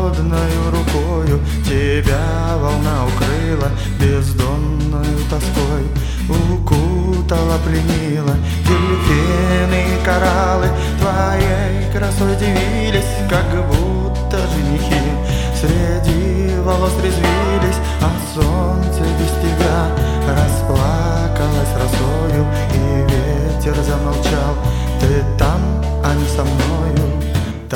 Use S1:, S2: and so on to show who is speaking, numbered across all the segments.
S1: холодною рукою тебя волна укрыла бездонною тоской, укутала, пленила. Дельфины и кораллы твоей красой дивились, как будто женихи среди волос резвились, а солнце без тебя расплакалось росою, и ветер замолчал. Ты там, а не со мною. Там,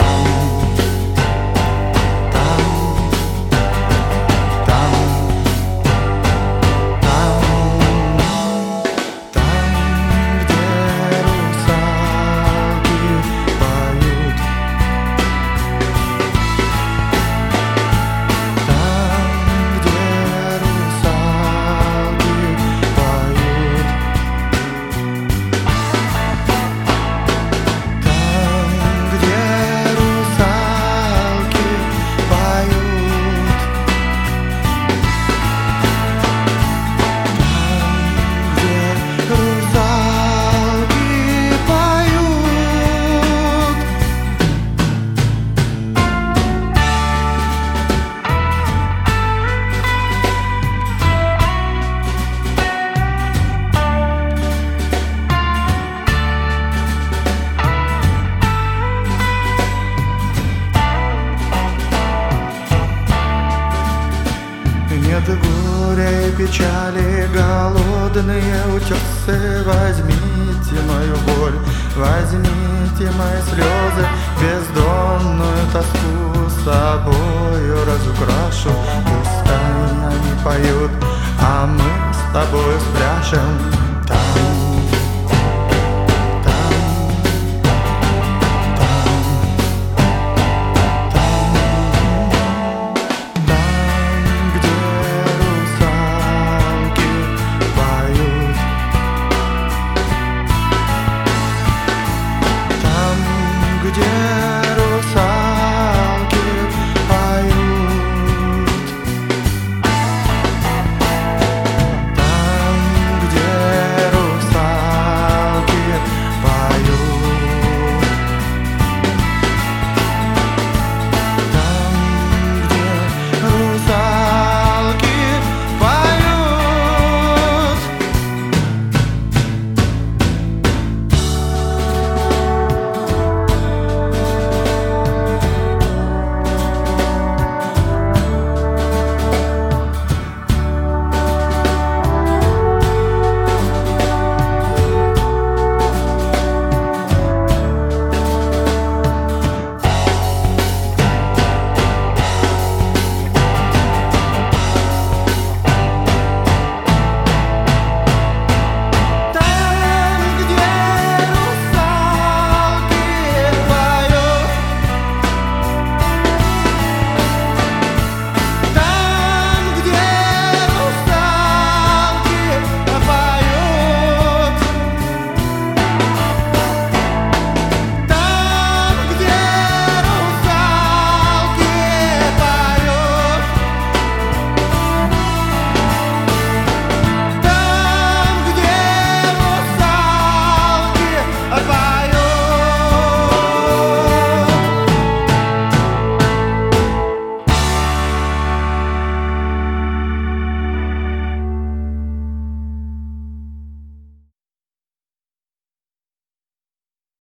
S1: нет горя и печали, голодные утесы. Возьмите мою боль, возьмите мои слезы, бездонную тоску с собою разукрашу. Пускай они поют, а мы с тобой спляшем там.